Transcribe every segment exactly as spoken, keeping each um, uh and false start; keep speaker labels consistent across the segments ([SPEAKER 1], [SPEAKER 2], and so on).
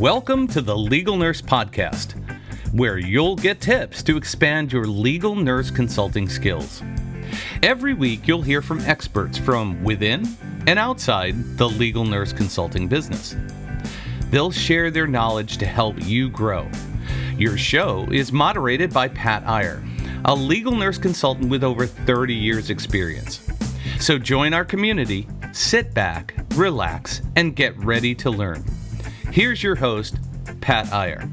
[SPEAKER 1] Welcome to the Legal Nurse Podcast, where you'll get tips to expand your legal nurse consulting skills. Every week, you'll hear from experts from within and outside the legal nurse consulting business. They'll share their knowledge to help you grow. Your show is moderated by Pat Iyer, a legal nurse consultant with over thirty years experience. So join our community, sit back, relax, and get ready to learn. Here's your host, Pat Iyer.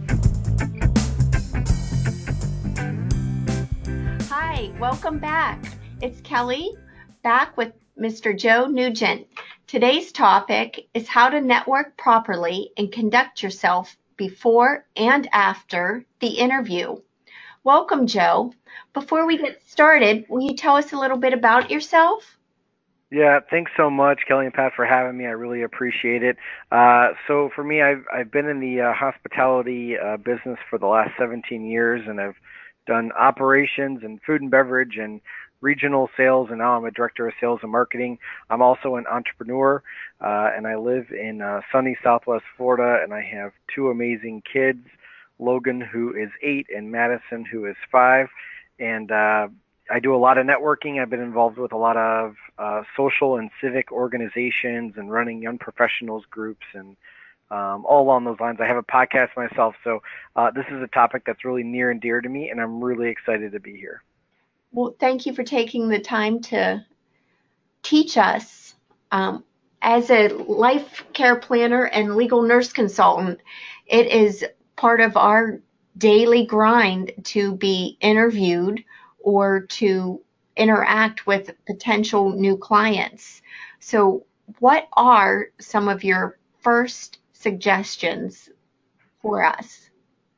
[SPEAKER 2] Hi, welcome back. It's Kelly, back with Mister Joe Nugent. Today's topic is how to network properly and conduct yourself before and after the interview. Welcome, Joe. Before we get started, will you tell us a little bit about yourself?
[SPEAKER 3] Yeah, thanks so much, Kelly and Pat, for having me. I really appreciate it. Uh, so for me, I've I've been in the uh, hospitality uh, business for the last seventeen years, and I've done operations and food and beverage and regional sales, and now I'm a director of sales and marketing. I'm also an entrepreneur, uh, and I live in uh, sunny Southwest Florida, and I have two amazing kids, Logan, who is eight, and Madison, who is five, and uh, I do a lot of networking. I've been involved with a lot of uh, social and civic organizations and running young professionals groups and um, all along those lines. I have a podcast myself, so uh, this is a topic that's really near and dear to me, and I'm really excited to be here.
[SPEAKER 2] Well, thank you for taking the time to teach us. Um, as a life care planner and legal nurse consultant, it is part of our daily grind to be interviewed or to interact with potential new clients. So what are some of your first suggestions for us?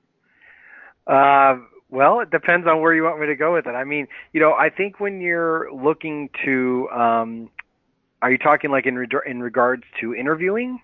[SPEAKER 3] Uh, well, it depends on where you want me to go with it. I mean, you know, I think when you're looking to, um, are you talking like in, re- in regards to interviewing?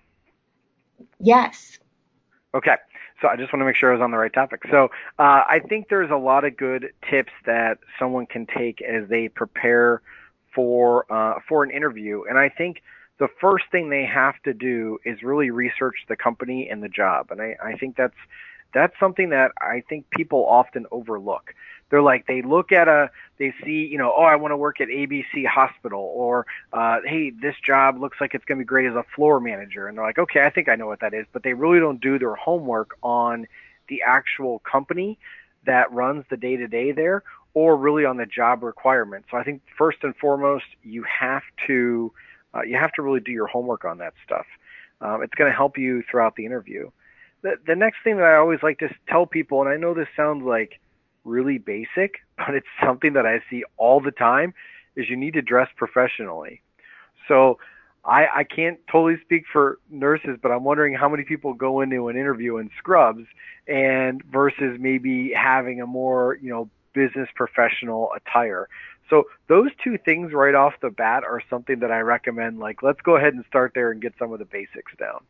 [SPEAKER 2] Yes.
[SPEAKER 3] Okay. So I just want to make sure I was on the right topic. So uh, I think there's a lot of good tips that someone can take as they prepare for uh, for an interview. And I think the first thing they have to do is really research the company and the job. And I, I think that's that's something that I think people often overlook. They're like, they look at a, they see, you know, oh, I want to work at A B C Hospital, or, uh, hey, this job looks like it's going to be great as a floor manager. And they're like, okay, I think I know what that is. But they really don't do their homework on the actual company that runs the day-to-day there, or really on the job requirements. So I think first and foremost, you have to, uh, you have to really do your homework on that stuff. Um, it's going to help you throughout the interview. The, the next thing that I always like to tell people, and I know this sounds like really basic, but it's something that I see all the time, is you need to dress professionally. So I, I can't totally speak for nurses, but I'm wondering how many people go into an interview in scrubs and versus maybe having a more, you know, business professional attire. So those two things right off the bat are something that I recommend. Like, let's go ahead and start there and get some of the basics down.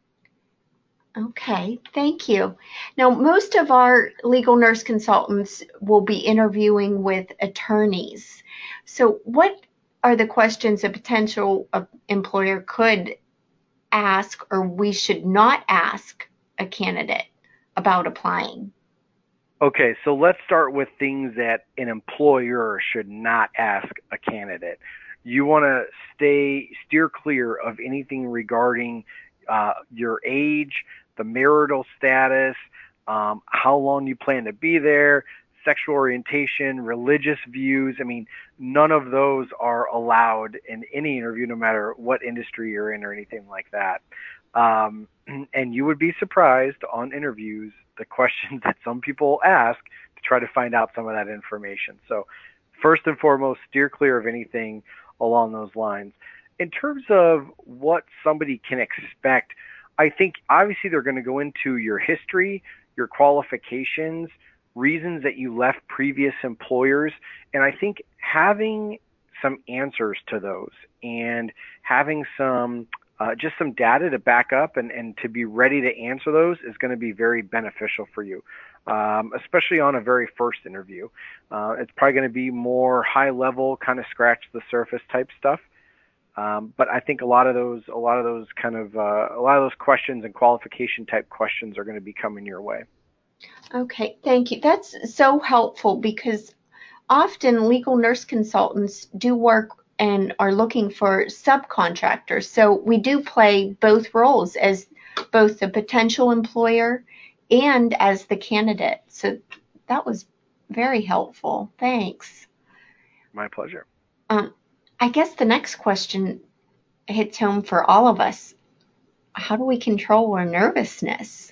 [SPEAKER 2] Okay, thank you. Now, most of our legal nurse consultants will be interviewing with attorneys. So what are the questions a potential employer could ask, or we should not ask a candidate about applying?
[SPEAKER 3] Okay, so let's start with things that an employer should not ask a candidate. You want to stay, steer clear of anything regarding uh, your age, the marital status, um, how long you plan to be there, sexual orientation, religious views. I mean, none of those are allowed in any interview, no matter what industry you're in or anything like that. Um, and you would be surprised on interviews the questions that some people ask to try to find out some of that information. So first and foremost, steer clear of anything along those lines. In terms of what somebody can expect, I think obviously they're going to go into your history, your qualifications, reasons that you left previous employers. And I think having some answers to those and having some uh, just some data to back up and, and to be ready to answer those is going to be very beneficial for you, um, especially on a very first interview. Uh, it's probably going to be more high level, kind of scratch the surface type stuff. Um, but I think a lot of those, a lot of those kind of, uh, a lot of those questions and qualification type questions are going to be coming your way.
[SPEAKER 2] Okay, thank you. That's so helpful because often legal nurse consultants do work and are looking for subcontractors. So we do play both roles as both the potential employer and as the candidate. So that was very helpful. Thanks.
[SPEAKER 3] My pleasure.
[SPEAKER 2] Um, I guess the next question hits home for all of us. How do we control our nervousness?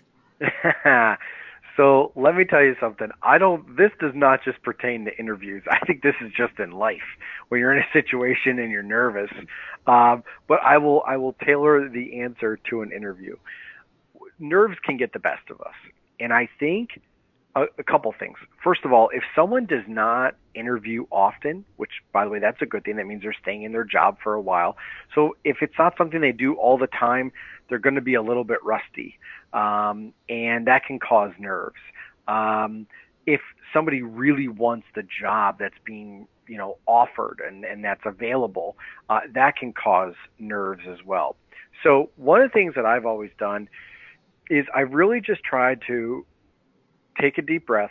[SPEAKER 3] So let me tell you something. I don't, this does not just pertain to interviews. I think this is just in life when you're in a situation and you're nervous. Um, but I will, I will tailor the answer to an interview. Nerves can get the best of us. And I think a, a couple things. First of all, if someone does not interview often, which by the way, that's a good thing. That means they're staying in their job for a while. So if it's not something they do all the time, they're going to be a little bit rusty. Um, and that can cause nerves. Um, if somebody really wants the job that's being, you know, offered and, and that's available, uh, that can cause nerves as well. So one of the things that I've always done is I really just tried to take a deep breath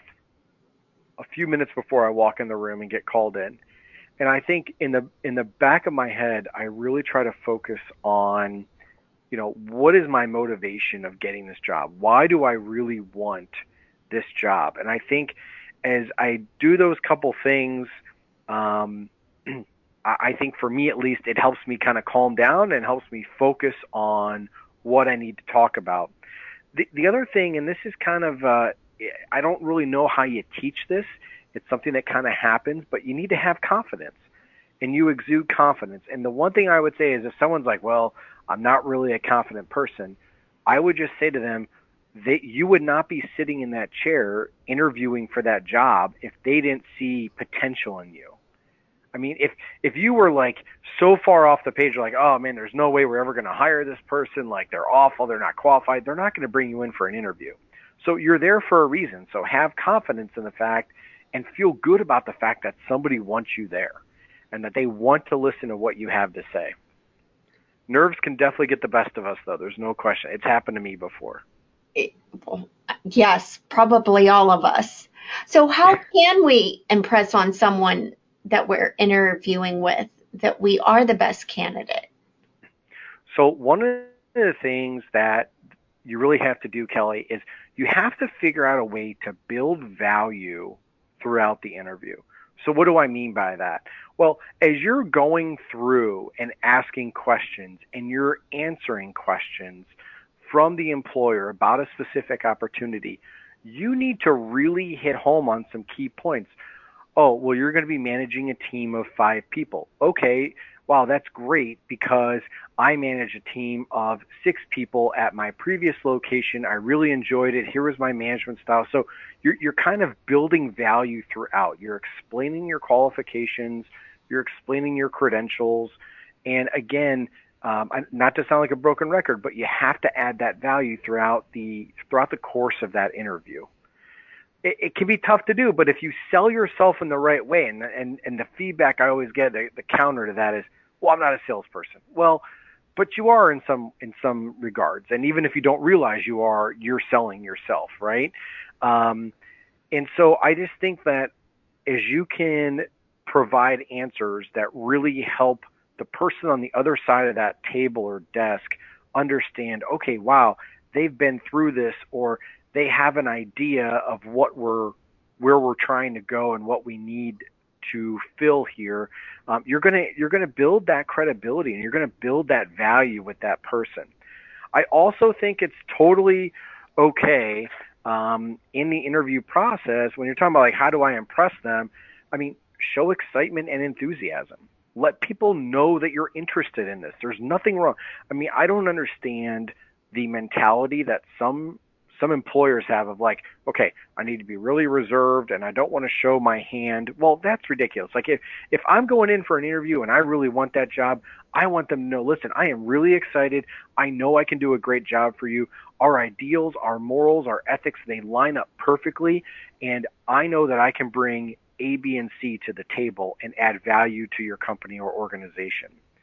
[SPEAKER 3] a few minutes before I walk in the room and get called in. And I think in the, in the back of my head, I really try to focus on, you know, what is my motivation of getting this job? Why do I really want this job? And I think as I do those couple things, um, I think for me at least, it helps me kind of calm down and helps me focus on what I need to talk about. The, the other thing, and this is kind of, uh, I don't really know how you teach this. It's something that kind of happens, but you need to have confidence and you exude confidence. And the one thing I would say is if someone's like, well, I'm not really a confident person, I would just say to them, they, you would not be sitting in that chair interviewing for that job if they didn't see potential in you. I mean, if, if you were like so far off the page, like, oh man, there's no way we're ever going to hire this person. Like they're awful. They're not qualified. They're not going to bring you in for an interview. So you're there for a reason. So have confidence in the fact and feel good about the fact that somebody wants you there and that they want to listen to what you have to say. Nerves can definitely get the best of us, though. There's no question. It's happened to me before.
[SPEAKER 2] It, well, yes, probably all of us. So how can we impress on someone that we're interviewing with that we are the best candidate?
[SPEAKER 3] So one of the things that you really have to do, Kelly, is you have to figure out a way to build value throughout the interview. So what do I mean by that? Well, as you're going through and asking questions and you're answering questions from the employer about a specific opportunity, you need to really hit home on some key points. Oh, well, you're going to be managing a team of five people. Okay, wow, that's great because I manage a team of six people at my previous location. I really enjoyed it. Here was my management style. So you're, you're kind of building value throughout. You're explaining your qualifications. You're explaining your credentials. And again, um, not to sound like a broken record, but you have to add that value throughout the, throughout the course of that interview. It, it can be tough to do, but if you sell yourself in the right way, and, and, and the feedback I always get, the, the counter to that is, well, I'm not a salesperson. Well, but you are in some in some regards, and even if you don't realize you are, you're selling yourself, right? Um, and so I just think that as you can provide answers that really help the person on the other side of that table or desk understand, okay, wow, they've been through this, or they have an idea of what we're where we're trying to go and what we need to fill here. Um, you're gonna you're gonna build that credibility and you're gonna build that value with that person. I also think it's totally okay um, in the interview process when you're talking about like how do I impress them. I mean, show excitement and enthusiasm. Let people know that you're interested in this. There's nothing wrong. I mean, I don't understand the mentality that some some employers have of like, okay, I need to be really reserved and I don't want to show my hand. Well, that's ridiculous. Like if, if I'm going in for an interview and I really want that job, I want them to know, listen, I am really excited. I know I can do a great job for you. Our ideals, our morals, our ethics, they line up perfectly. And I know that I can bring A, B, and C to the table and add value to your company or organization.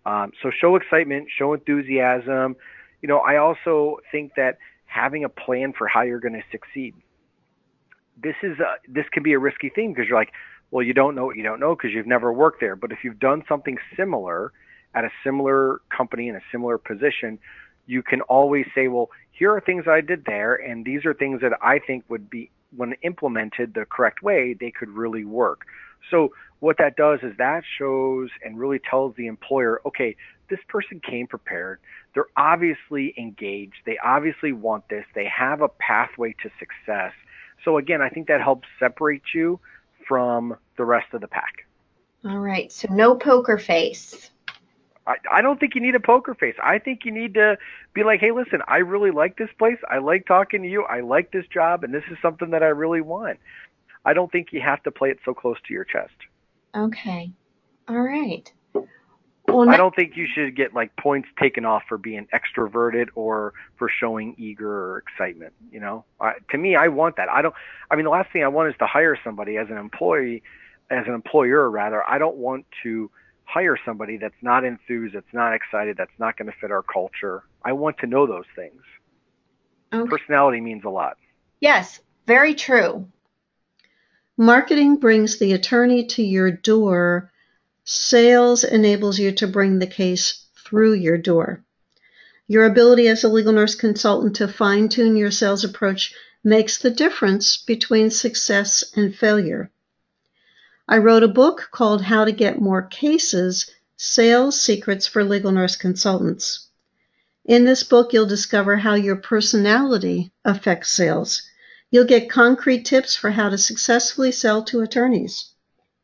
[SPEAKER 3] Um, so show excitement, show enthusiasm. You know, I also think that having a plan for how you're going to succeed. This is a, this can be a risky thing because you're like, well, you don't know what you don't know because you've never worked there. But if you've done something similar at a similar company in a similar position, you can always say, well, here are things I did there, and these are things that I think would be, when implemented the correct way, they could really work. So what that does is that shows and really tells the employer, okay, this person came prepared. They're obviously engaged. They obviously want this. They have a pathway to success. So again, I think that helps separate you from the rest of the pack.
[SPEAKER 2] All right. So no poker face.
[SPEAKER 3] I, I don't think you need a poker face. I think you need to be like, hey, listen, I really like this place. I like talking to you. I like this job, and this is something that I really want. I don't think you have to play it so close to your chest.
[SPEAKER 2] Okay. All right. Well,
[SPEAKER 3] I don't think you should get like points taken off for being extroverted or for showing eager or excitement. You know, I, to me, I want that. I don't. I mean, the last thing I want is to hire somebody as an employee, as an employer rather. I don't want to hire somebody that's not enthused, that's not excited, that's not going to fit our culture. I want to know those things. Okay. Personality means a lot.
[SPEAKER 2] Yes, very true.
[SPEAKER 4] Marketing brings the attorney to your door. Sales enables you to bring the case through your door. Your ability as a legal nurse consultant to fine-tune your sales approach makes the difference between success and failure. I wrote a book called How to Get More Cases, Sales Secrets for Legal Nurse Consultants. In this book, you'll discover how your personality affects sales. You'll get concrete tips for how to successfully sell to attorneys.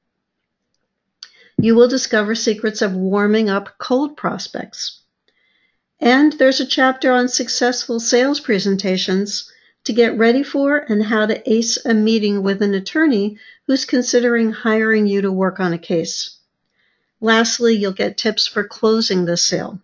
[SPEAKER 4] You will discover secrets of warming up cold prospects. And there's a chapter on successful sales presentations to get ready for and how to ace a meeting with an attorney who's considering hiring you to work on a case. Lastly, you'll get tips for closing the sale.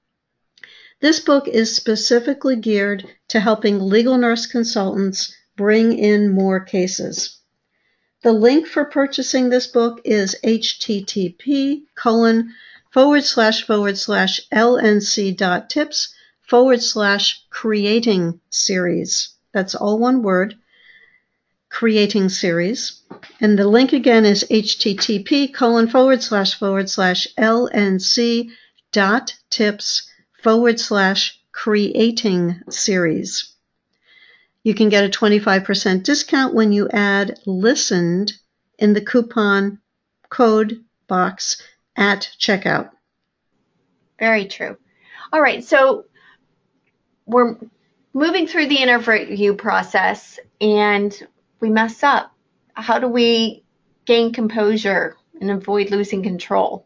[SPEAKER 4] This book is specifically geared to helping legal nurse consultants bring in more cases. The link for purchasing this book is http colon forward slash forward slash lnc dot tips forward slash creating series. That's all one word, creating series. And the link again is http colon forward slash forward slash lnc dot tips forward slash creating series. You can get a twenty-five percent discount when you add listened in the coupon code box at checkout.
[SPEAKER 2] Very true. All right, so we're moving through the interview process and we mess up. How do we gain composure and avoid losing control?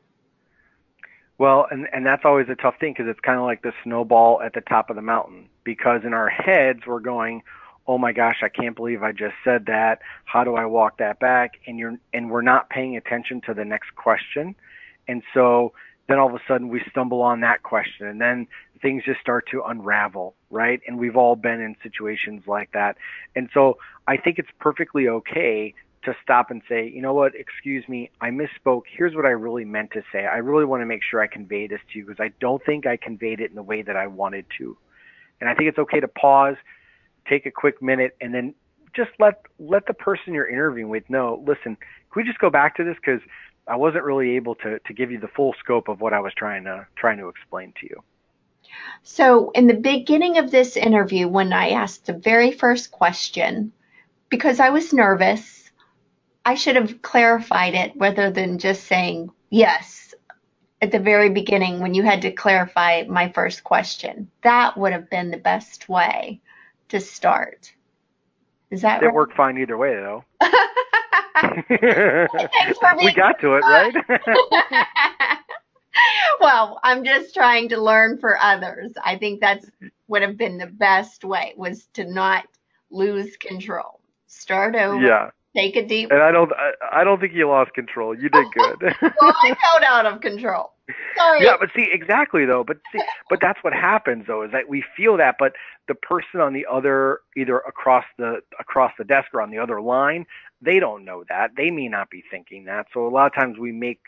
[SPEAKER 3] Well, and, and that's always a tough thing because it's kind of like the snowball at the top of the mountain, because in our heads we're going, oh my gosh, I can't believe I just said that. How do I walk that back? And you're and we're not paying attention to the next question. And so then all of a sudden we stumble on that question, and then things just start to unravel, right? And we've all been in situations like that. And so I think it's perfectly okay to stop and say, you know what, excuse me, I misspoke. Here's what I really meant to say. I really want to make sure I convey this to you because I don't think I conveyed it in the way that I wanted to. And I think it's okay to pause, take a quick minute, and then just let let the person you're interviewing with know, listen, can we just go back to this? Because I wasn't really able to, to give you the full scope of what I was trying to trying to explain to you.
[SPEAKER 2] So in the beginning of this interview, when I asked the very first question, because I was nervous, I should have clarified it rather than just saying yes at the very beginning when you had to clarify my first question. That would have been the best way to start. Is that
[SPEAKER 3] it
[SPEAKER 2] right?
[SPEAKER 3] It worked fine either way, though.
[SPEAKER 2] Thanks for being
[SPEAKER 3] we got to it, right?
[SPEAKER 2] Well, I'm just trying to learn for others. I think that's would have been the best way, was to not lose control. Start over.
[SPEAKER 3] Yeah.
[SPEAKER 2] Take a deep.
[SPEAKER 3] And I don't, I, I don't think you lost control. You did good.
[SPEAKER 2] Well, I felt out of control. Sorry.
[SPEAKER 3] Yeah, but see, exactly though. But see, but that's what happens though, is that we feel that, but the person on the other, either across the across the desk or on the other line, they don't know that. They may not be thinking that. So a lot of times we make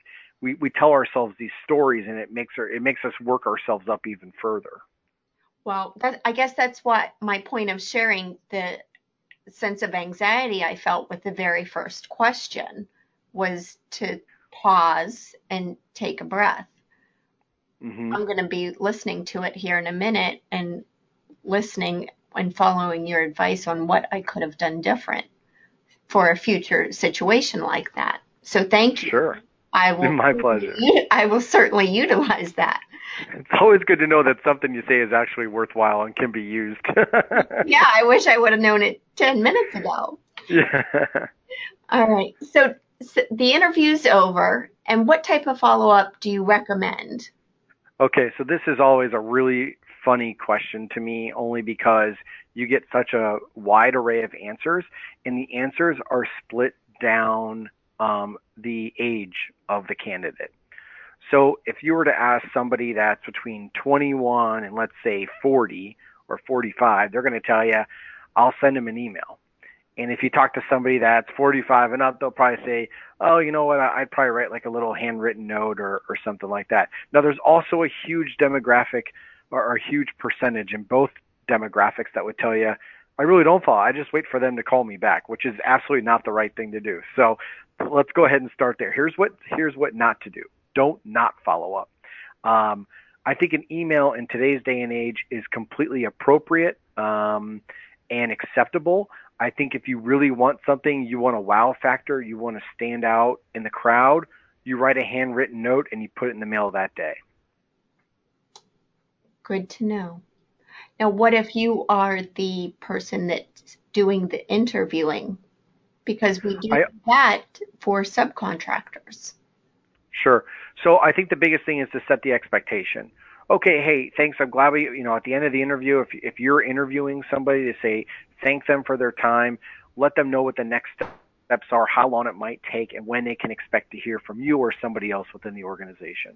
[SPEAKER 3] we, we tell ourselves these stories, and it makes our, it makes us work ourselves up even further.
[SPEAKER 2] Well, that, I guess that's what my point of sharing the sense of anxiety I felt with the very first question was to pause and take a breath.
[SPEAKER 3] Mm-hmm.
[SPEAKER 2] I'm going to be listening to it here in a minute and listening and following your advice on what I could have done different for a future situation like that. So thank you.
[SPEAKER 3] Sure.
[SPEAKER 2] I will.
[SPEAKER 3] My pleasure.
[SPEAKER 2] I will certainly utilize that.
[SPEAKER 3] It's always good to know that something you say is actually worthwhile and can be used.
[SPEAKER 2] Yeah, I wish I would have known it ten minutes ago.
[SPEAKER 3] Yeah.
[SPEAKER 2] All right. So, so the interview's over, and what type of follow-up do you recommend?
[SPEAKER 3] Okay, so this is always a really funny question to me, only because you get such a wide array of answers, and the answers are split down um, the age of the candidate. So if you were to ask somebody that's between twenty-one and let's say forty or forty-five, they're going to tell you, I'll send them an email. And if you talk to somebody that's forty-five and up, they'll probably say, oh, you know what, I'd probably write like a little handwritten note or, or something like that. Now, there's also a huge demographic or, or a huge percentage in both demographics that would tell you, I really don't follow. I just wait for them to call me back, which is absolutely not the right thing to do. So let's go ahead and start there. Here's what here's what not to do. Don't not follow up. Um, I think an email in today's day and age is completely appropriate um, and acceptable. I think if you really want something, you want a wow factor, you want to stand out in the crowd, you write a handwritten note and you put it in the mail that day.
[SPEAKER 2] Good to know. Now, what if you are the person that's doing the interviewing? Because we do
[SPEAKER 3] I,
[SPEAKER 2] that for subcontractors.
[SPEAKER 3] Sure. So I think the biggest thing is to set the expectation. Okay, hey, thanks. I'm glad we, you know, at the end of the interview, if if you're interviewing somebody, to say thank them for their time, let them know what the next steps are, how long it might take, and when they can expect to hear from you or somebody else within the organization.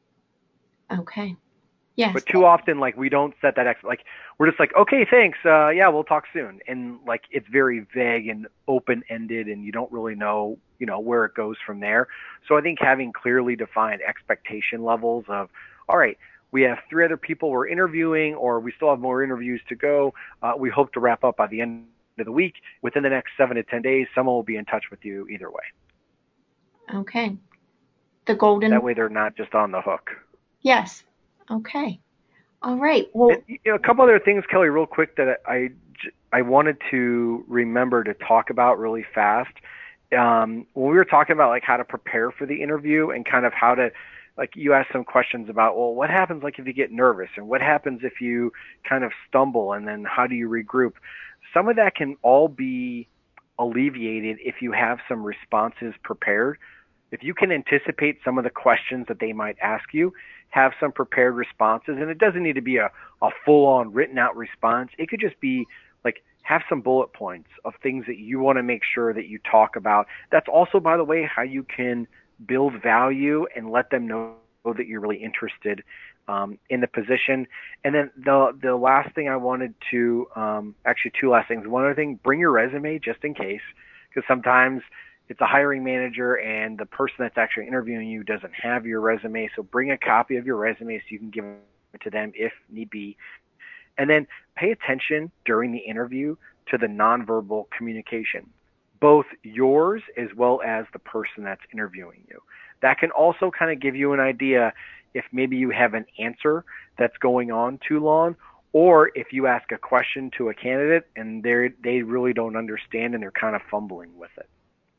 [SPEAKER 2] Okay. Yes.
[SPEAKER 3] But too often, like, we don't set that ex- like we're just like, okay, thanks. Uh, yeah, we'll talk soon, and like it's very vague and open-ended, and you don't really know, you know, where it goes from there. So I think having clearly defined expectation levels of, all right, we have three other people we're interviewing, or we still have more interviews to go. Uh, we hope to wrap up by the end of the week. Within the next seven to ten days, someone will be in touch with you either way.
[SPEAKER 2] Okay. The golden.
[SPEAKER 3] That way, they're not just on the hook.
[SPEAKER 2] Yes. Okay. All right. Well,
[SPEAKER 3] and, you know, a couple other things, Kelly, real quick that I, I wanted to remember to talk about really fast. Um, when we were talking about like how to prepare for the interview and kind of how to, like you asked some questions about, well, what happens like if you get nervous and what happens if you kind of stumble and then how do you regroup? Some of that can all be alleviated if you have some responses prepared. If you can anticipate some of the questions that they might ask you, have some prepared responses, and it doesn't need to be a, a full-on written-out response. It could just be like have some bullet points of things that you want to make sure that you talk about. That's also, by the way, how you can build value and let them know that you're really interested um, in the position. And then the the last thing I wanted to, um, actually two last things. One other thing, bring your resume just in case, because sometimes it's a hiring manager and the person that's actually interviewing you doesn't have your resume. So bring a copy of your resume so you can give it to them if need be. And then pay attention during the interview to the nonverbal communication, both yours as well as the person that's interviewing you. That can also kind of give you an idea if maybe you have an answer that's going on too long, or if you ask a question to a candidate and they they really don't understand and they're kind of fumbling with it.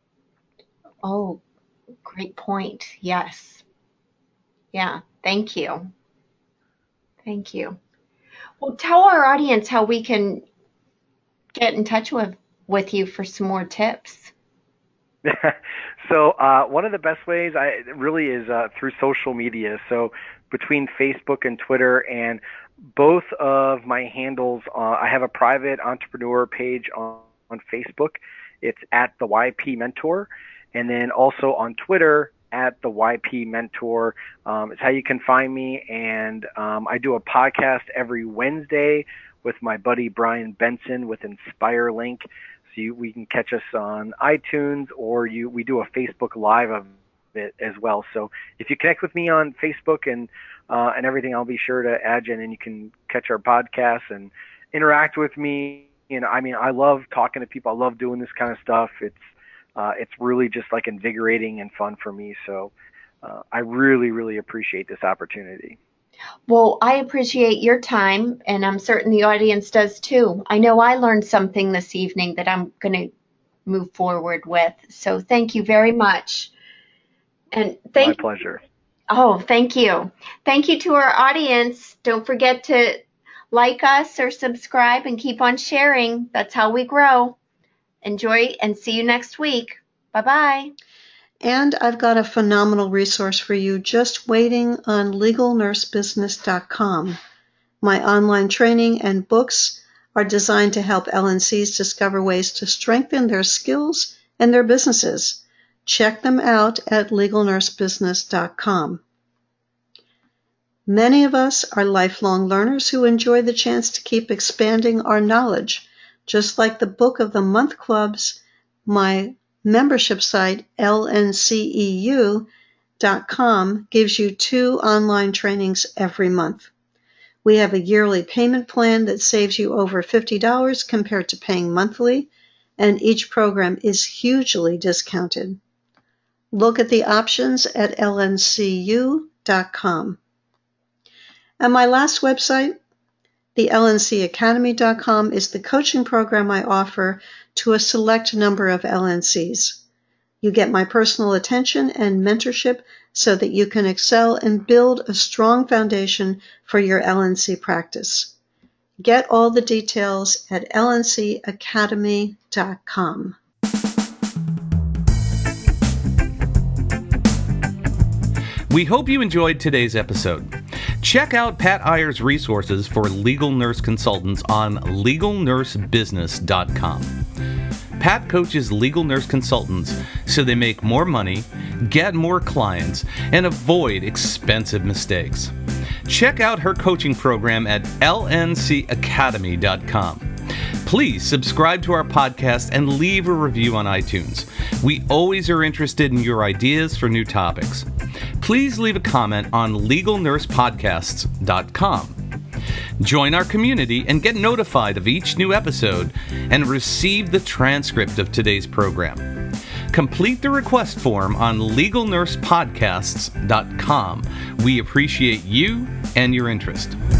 [SPEAKER 2] Oh, great point. Yes. Yeah. Thank you. Thank you. Well, tell our audience how we can get in touch with, with you for some more tips.
[SPEAKER 3] So uh, one of the best ways I really is uh, through social media. So between Facebook and Twitter, and both of my handles, uh, I have a private entrepreneur page on, on Facebook. It's at the Y P Mentor. And then also on Twitter at the Y P Mentor. Um, it's how you can find me. And um, I do a podcast every Wednesday with my buddy Brian Benson with Inspire Link. So you, we can catch us on iTunes, or you we do a Facebook Live it as well. So if you connect with me on Facebook and uh, and everything, I'll be sure to add you in, and you can catch our podcasts and interact with me. You know, I mean, I love talking to people. I love doing this kind of stuff. It's uh, it's really just like invigorating and fun for me. So uh, I really, really appreciate this opportunity.
[SPEAKER 2] Well, I appreciate your time, and I'm certain the audience does too. I know I learned something this evening that I'm going to move forward with. So thank you very much. And thank
[SPEAKER 3] My pleasure.
[SPEAKER 2] Oh, thank you. Thank you to our audience. Don't forget to like us or subscribe and keep on sharing. That's how we grow. Enjoy and see you next week. Bye-bye.
[SPEAKER 4] And I've got a phenomenal resource for you just waiting on legal nurse business dot com. My online training and books are designed to help L N Cs discover ways to strengthen their skills and their businesses. Check them out at legal nurse business dot com. Many of us are lifelong learners who enjoy the chance to keep expanding our knowledge. Just like the Book of the Month clubs, my membership site, L N C E U dot com, gives you two online trainings every month. We have a yearly payment plan that saves you over fifty dollars compared to paying monthly, and each program is hugely discounted. Look at the options at L N C U dot com. And my last website, the L N C Academy dot com, is the coaching program I offer to a select number of L N Cs. You get my personal attention and mentorship so that you can excel and build a strong foundation for your L N C practice. Get all the details at L N C Academy dot com.
[SPEAKER 1] We hope you enjoyed today's episode. Check out Pat Iyer's resources for legal nurse consultants on legal nurse business dot com. Pat coaches legal nurse consultants so they make more money, get more clients, and avoid expensive mistakes. Check out her coaching program at L N C Academy dot com. Please subscribe to our podcast and leave a review on iTunes. We always are interested in your ideas for new topics. Please leave a comment on legal nurse podcasts dot com. Join our community and get notified of each new episode and receive the transcript of today's program. Complete the request form on legal nurse podcasts dot com. We appreciate you and your interest.